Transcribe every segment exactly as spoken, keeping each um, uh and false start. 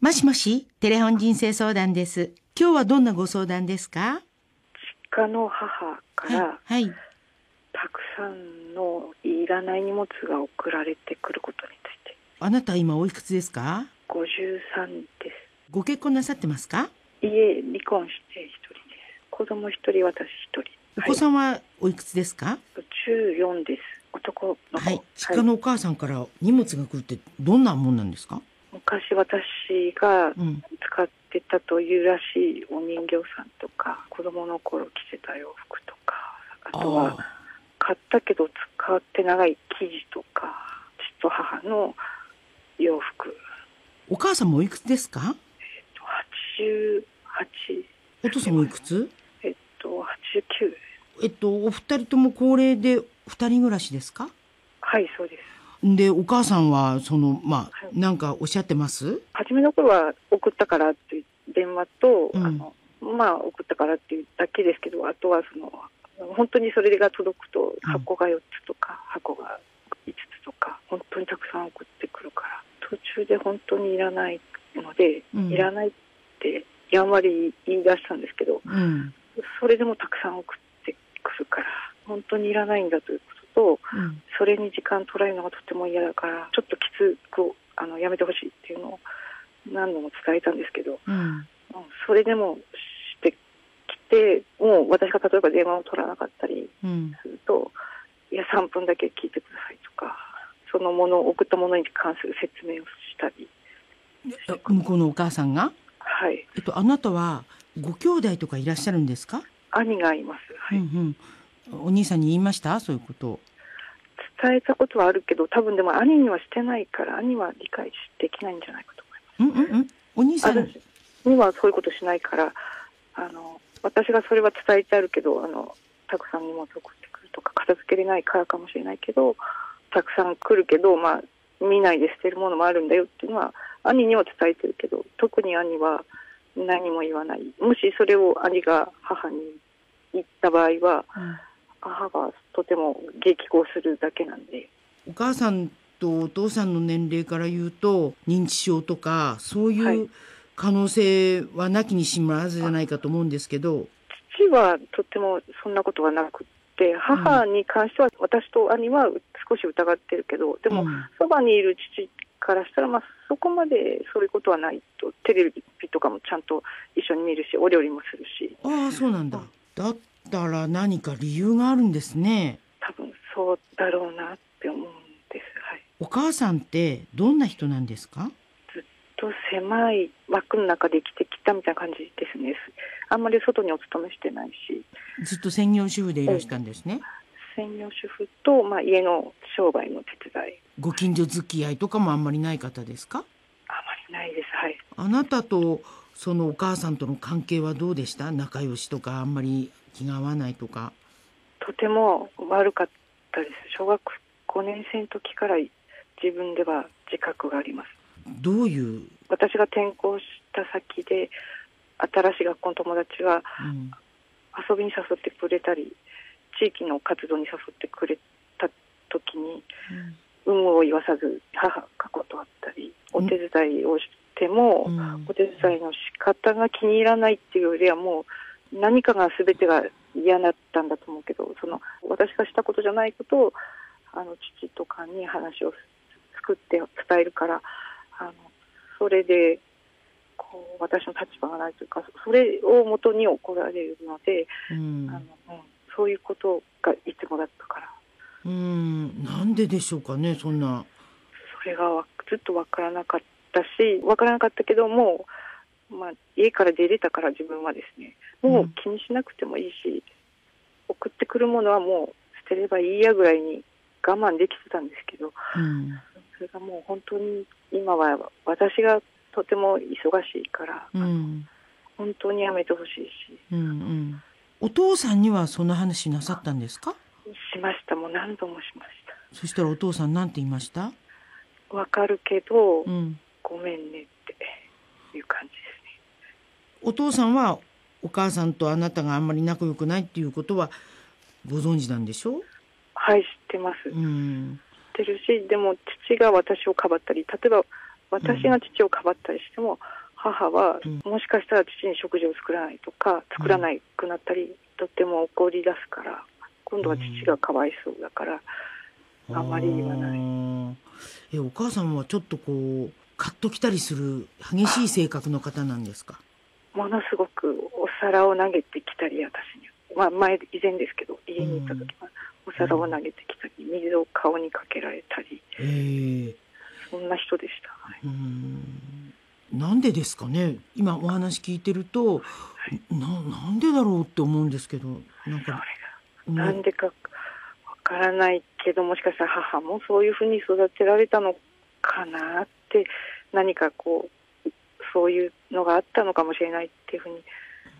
もしもし、テレホン人生相談です。今日はどんなご相談ですか？ 実家の母から、 はいはい、 たくさんのいらない荷物が送られてくることについて。 あなた今おいくつですか？ ごじゅうさんです。 ご結婚なさってますか？ いえ、離婚して一人です。子供一人、私一人。 お子さんはおいくつですか？ はい、じゅうよんです。男の子。 はい。実家のお母さんから荷物が来るってどんなもんなんですか？ 昔私がうん使ってたというらしいお人形さんとか、子供の頃着てた洋服とか、あとはあ買ったけど使って長い生地とか、父と母の洋服。 お母さんもおいくつですか？ はちじゅうはち。 お父さんもおいくつ？ えっと、はちじゅうきゅうです。 えっと、お二人とも高齢で二人暮らしですか？ はい、そうです。 で、お母さんは、その、まあ、 はい、 なんかおっしゃってます？ 初めの頃は送ったからっていう電話と、 うん、 あの、まあ送ったからっていうだけですけど、あとはその、本当にそれが届くと箱がよっつとか、箱がいつつとか、本当にたくさん送ってくるから、途中で本当にいらないので、 うん、 いらないってやんわり言い出したんですけど、 うん、 それでもたくさん送ってくるから、本当にいらないんだということと、 うん、 それに時間取られるのがとても嫌だから、ちょっときつくあのやめてほしいっていうのを何度も伝えたんですけど、 うん、 それでもしてきて、もう私が例えば電話を取らなかったりすると、うん、いやさんぷんだけ聞いてくださいとか、そのものを送ったものに関する説明をしたり。 向こうのお母さんが？ はい。 えっと、あなたはご兄弟とかいらっしゃるんですか？ 兄がいます。はい。 うんうん、お兄さんに言いました？そういうことを。 伝えたことはあるけど、多分でも兄にはしてないから、兄は理解できないんじゃないかと思います。 うんうんうん。お兄さん私にはそういうことしないから、あの私がそれは伝えてあるけど、あのたくさん荷物送ってくるとか、片付けれないからかもしれないけど、たくさん来るけど、まあ見ないで捨てるものもあるんだよっていうのは兄には伝えてるけど、特に兄は何も言わない。もしそれを兄が母に言った場合は、うん、母がとても激高するだけなんで。 お母さんとお父さんの年齢から言うと認知症とかそういう可能性はなきにしもあらずじゃないかと思うんですけど、 父はとてもそんなことはなくて、母に関しては私と兄は少し疑ってるけど、でもそばにいる父からしたら、まあ、そこまでそういうことはないと。テレビとかもちゃんと一緒に見るし、お料理もするし。 ああ、そうなんだ。だったら何か理由があるんですね。 多分そうだろうなって思うんです。はい。 お母さんってどんな人なんですか？ ずっと狭い枠の中で生きてきたみたいな感じですね。あんまり外にお勤めしてないし。 ずっと専業主婦でいらしたんですね。 専業主婦と、まあ、家の商売の手伝い。 ご近所付き合いとかもあんまりない方ですか？ あまりないです。はい。 あなたとそのお母さんとの関係はどうでした？仲良しとかあんまり気が合わないとか。 とても悪かったです。小学ごねん生の時から自分では自覚があります。 どういう？ 私が転校した先で新しい学校の友達が遊びに誘ってくれたり、地域の活動に誘ってくれた時に、うん、有無を言わさず母が断ったり、お手伝いをしても、うん、お手伝いの仕方が気に入らないっていうよりは、もう何かが全てが嫌だったんだと思うけど、その私がしたことじゃないことをあの父とかに話を作って伝えるから、あのそれでこう私の立場がないというか、それをもとに怒られるので、うん、あのうん、そういうことがいつもだったから。 うーん、なんででしょうかね、そんな。 それがずっとわからなかったし、わからなかったけども、まあ、家から出れたから自分はですね、もう気にしなくてもいいし、うん、送ってくるものはもう捨てればいいやぐらいに我慢できてたんですけど、うん、それがもう本当に今は私がとても忙しいから、うん、本当にやめてほしいし、 うんうん、お父さんにはその話なさったんですか？ しました。もう何度もしました。 そしたらお父さんなんて言いました？ わかるけど、うん、ごめんねっていう感じですね。 お父さんはお母さんとあなたがあんまり仲良くないっていうことはご存知なんでしょう？ はい、知ってます。うん、知ってるし、でも父が私をかばったり、例えば私が父をかばったりしても、母はもしかしたら父に食事を作らないとか作らなくなったり、とっても怒り出すから、今度は父がかわいそうだからあんまり言わない。 えお母さんはちょっとこうカッときたりする激しい性格の方なんですか？ ものすごくお皿を投げてきたり、私に、まあ、前以前ですけど家に行った時はお皿を投げてきたり、水を顔にかけられたり、 えー、 そんな人でした、はい、 うーんなんでですかね。今お話聞いてると、はい、な, なんでだろうって思うんですけど、なんかそれがなんでかわからないけど、もしかしたら母もそういうふうに育てられたのかなって、何かこうそういうのがあったのかもしれないっていうふうに、うん、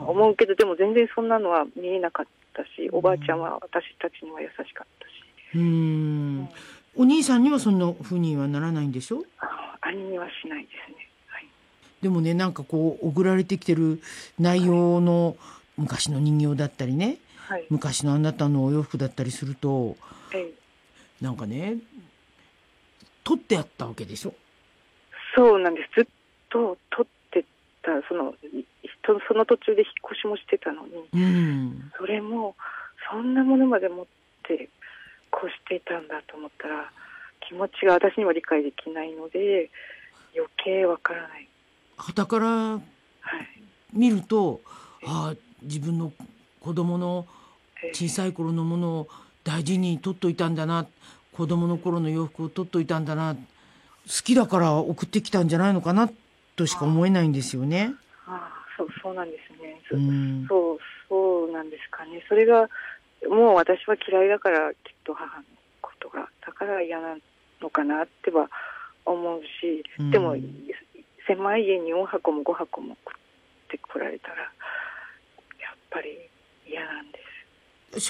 思うけど、でも全然そんなのは見えなかったし、おばあちゃんは私たちには優しかったし。 うーん、うん、お兄さんにはそんなふうにはならないんでしょ？ あ、兄にはしないですね、はい、 でもね、なんかこう送られてきてる内容の昔の人形だったりね、はい、昔のあなたのお洋服だったりすると、はい、なんかね取ってあったわけでしょ？ そうなんです。ずっと取ってた、そのその途中で引っ越しもしてたのに、うん、それもそんなものまで持ってこうしていたんだと思ったら、気持ちが私には理解できないので余計わからない。 傍から見ると、はい、あ自分の子供の小さい頃のものを大事に取っといたんだな、子供の頃の洋服を取っといたんだな、好きだから送ってきたんじゃないのかなとしか思えないんですよね。 ああ、そう、そうなんですね、うん、そうそうなんですかね。それがもう私は嫌いだから、きっと母のことがだから嫌なのかなっては思うし、うん、でも狭い家によんはこもごはこも送ってこられたらやっぱり嫌なんです。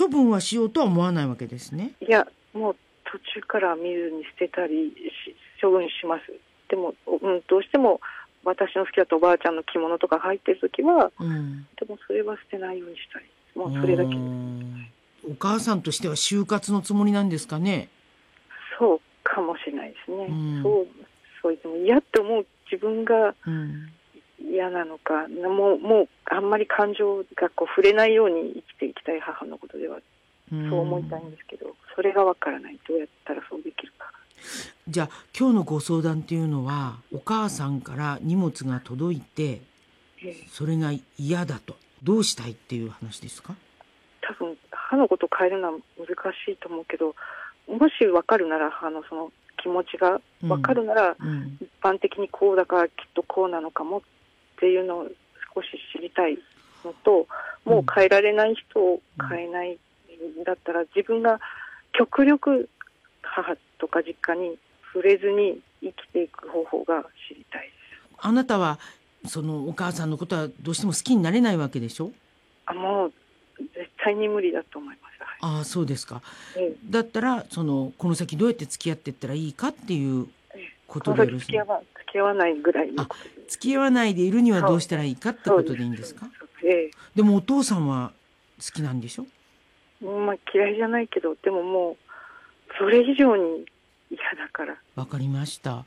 処分はしようとは思わないわけですね。 いや、もう途中から見ずに捨てたりし処分します。でも、うん、どうしても私の好きだったおばあちゃんの着物とか入ってるときは、うん、でもそれは捨てないようにしたり、もうそれだけ。 お母さんとしては就活のつもりなんですかね。 そうかもしれないですね、うん、そうそう言っても嫌って思う自分が嫌なのか、うん、もう、もうあんまり感情がこう触れないように生きていきたい母のことではそう思いたいんですけど、うん、それがわからない。どうやったらそうできるか。 じゃあ今日のご相談っていうのは、お母さんから荷物が届いて、ええ、それが嫌だと、どうしたいっていう話ですか？ 多分母のことを変えるのは難しいと思うけど、もし分かるなら、母のその気持ちが分かるなら、うんうん、一般的にこうだからきっとこうなのかもっていうのを少し知りたいのと、もう変えられない人を変えないんだったら、自分が極力母とか実家に触れずに生きていく方法が知りたいです。 あなたはそのお母さんのことはどうしても好きになれないわけでしょ？ あ、もう絶対に無理だと思います。 はい、ああ、そうですか、ええ、だったらそのこの先どうやって付き合っていったらいいかっていうことでよろしい？ 付き合わ、付き合わないぐらいのことで。 付き合わないでいるにはどうしたらいいかってことでいいんですか？ええ、でもお父さんは好きなんでしょ？ まあ、嫌いじゃないけど、でももうそれ以上に嫌だから。 わかりました、はい、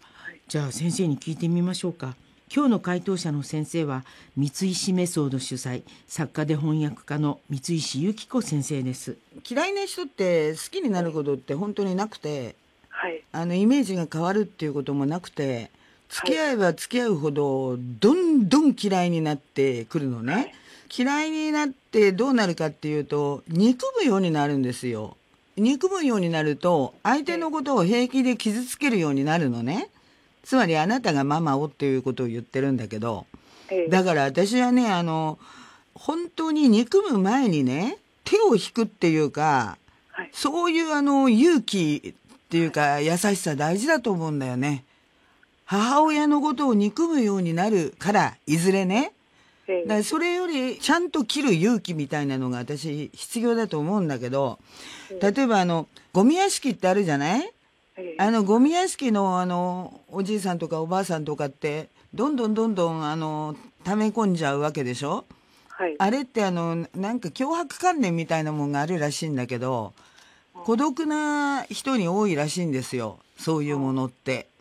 じゃあ先生に聞いてみましょうか。今日の回答者の先生は三石メソード主催、作家で翻訳家の三石由紀子先生です。 嫌いな人って好きになることって本当になくて、 はい、 あのイメージが変わるっていうこともなくて、付き合えば付き合うほどどんどん嫌いになってくるのね、はい、嫌いになってどうなるかっていうと、憎むようになるんですよ。憎むようになると相手のことを平気で傷つけるようになるのね。つまりあなたがママをっていうことを言ってるんだけど、だから私はね、あの本当に憎む前にね、手を引くっていうか、はい、そういうあの勇気っていうか優しさ大事だと思うんだよね。母親のことを憎むようになるからいずれね、だからそれよりちゃんと切る勇気みたいなのが私必要だと思うんだけど、例えばあのゴミ屋敷ってあるじゃない？あのゴミ屋敷のあのおじいさんとかおばあさんとかってどんどんどんどんあの溜め込んじゃうわけでしょ、はい、あれってあのなんか強迫観念みたいなもんがあるらしいんだけど、孤独な人に多いらしいんですよ、そういうものって。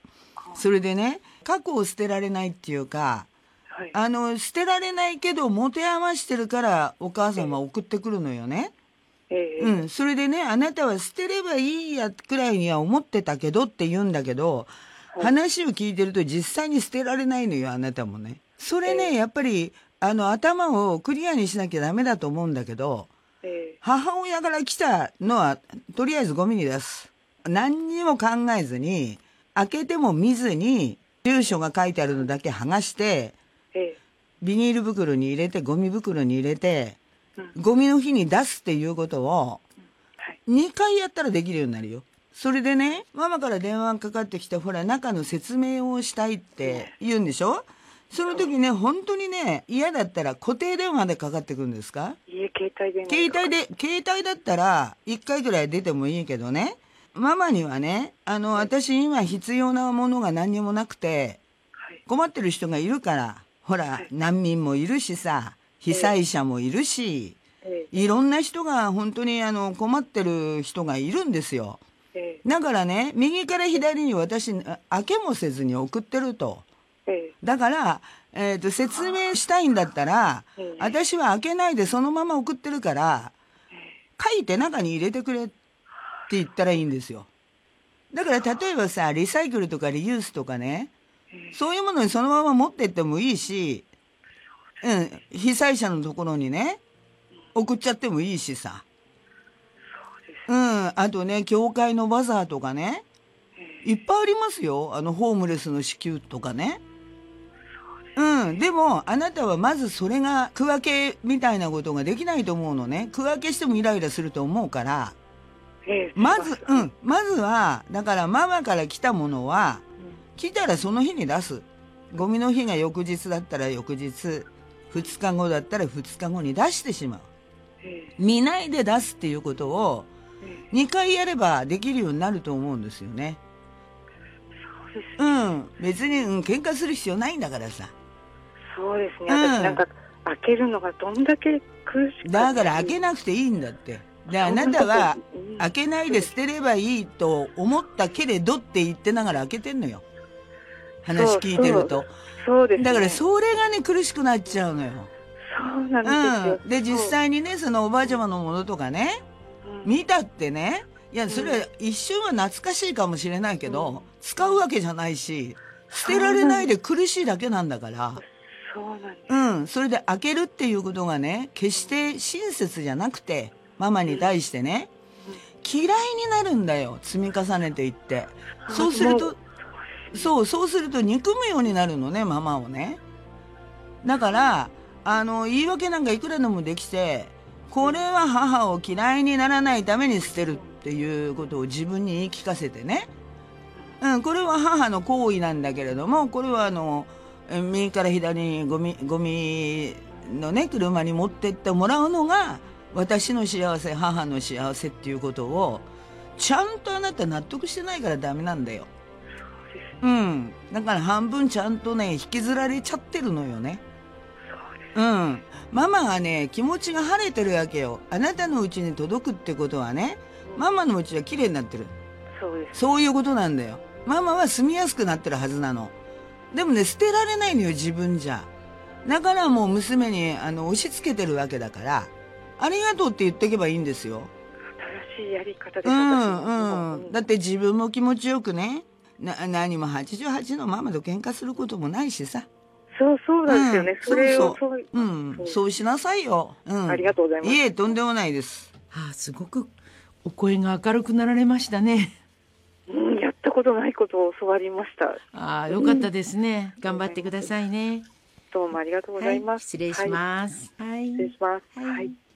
それでね、過去を捨てられないっていうか、 はい、 あの捨てられないけど持て余してるからお母さんは送ってくるのよね。 えーうん、それでね、あなたは捨てればいいやくらいには思ってたけどって言うんだけど、はい、話を聞いてると実際に捨てられないのよ、あなたもね。それね、えー、やっぱりあの頭をクリアにしなきゃダメだと思うんだけど、えー、母親から来たのはとりあえずゴミに出す。何にも考えずに、開けても見ずに住所が書いてあるのだけ剥がして、えー、ビニール袋に入れてゴミ袋に入れて、ゴミの日に出すっていうことをにかいやったらできるようになるよ。それでね、ママから電話かかってきて、ほら中の説明をしたいって言うんでしょ。その時ね、本当にね、嫌だったら固定電話でかかってくるんですか？ いえ、携帯電話。 携帯で、携帯だったらいっかいぐらい出てもいいけどね、ママにはね、あの、私今必要なものが何にもなくて困ってる人がいるから、ほら難民もいるしさ、被災者もいるし、ええ、いろんな人が本当にあの困ってる人がいるんですよ。ええ、だからね、右から左に私開けもせずに送ってると。ええ、だから、えーと、説明したいんだったら、ええ、私は開けないでそのまま送ってるから、ええ、書いて中に入れてくれって言ったらいいんですよ。だから例えばさ、リサイクルとかリユースとかね、ええ、そういうものにそのまま持ってってもいいし、うん、被災者のところにね送っちゃってもいいしさ。 そうです、 うん、あとね、教会のバザーとかね、いっぱいありますよ。あのホームレスの支給とかね。うん、でもあなたはまずそれが区分けみたいなことができないと思うのね。区分けしてもイライラすると思うから、ええ、まず、うん、まずはだからママから来たものは、うん、来たらその日に出す。ゴミの日が翌日だったら翌日、ふつかごだったらふつかごに出してしまう。ええ、見ないで出すっていうことをにかいやればできるようになると思うんですよね。 そうですね。 うん、別に、うん、喧嘩する必要ないんだからさ。 そうですね。私なんか、うん、開けるのがどんだけ苦しくて。 だから開けなくていいんだって。で、あなたは開けないで捨てればいいと思ったけれどって言ってながら開けてんのよ。話聞いてると。 そうですね。 だからそれがね、苦しくなっちゃうのよ。 そうなんですよ。 うん、で、実際にね、そのおばあちゃまのものとかね、うん、見たってね、いや、それは一瞬は懐かしいかもしれないけど、うん、使うわけじゃないし、捨てられないで苦しいだけなんだから。 そうなんです。 うん、それで開けるっていうことがね、決して親切じゃなくて、ママに対してね、うん、嫌いになるんだよ、積み重ねていって。そうすると、そう、そうすると憎むようになるのね、ママをね。だから、あの、言い訳なんかいくらでもできて、これは母を嫌いにならないために捨てるっていうことを自分に言い聞かせてね。うん、これは母の行為なんだけれども、これはあの、右から左にゴミ、ゴミのね、車に持ってってもらうのが、私の幸せ、母の幸せっていうことを、ちゃんとあなた納得してないからダメなんだよ。うん。だから半分ちゃんとね、引きずられちゃってるのよね。うん。ママがね、気持ちが晴れてるわけよ。あなたのうちに届くってことはね、ママのうちは綺麗になってる。 そうです。 そういうことなんだよ。ママは住みやすくなってるはずなの。でもね、捨てられないのよ、自分じゃ。だからもう娘にあの押し付けてるわけだから、ありがとうって言っていけばいいんですよ。 正しいやり方です。 うんうん。だって自分も気持ちよくね、な何もはちじゅうはちのママと喧嘩することもないしさ。 そうそうなんですよね。うん、それをそうそう、うん、そう、そうしなさいよ。うん。 ありがとうございます。 いえ、とんでもないです。 はあ、すごくお声が明るくなられましたね。 うん、やったことないことを教わりました。 ああ、よかったですね。うん、頑張ってくださいね。 どうもありがとうございます。 はい、失礼します。 はい、失礼します。はい。はい。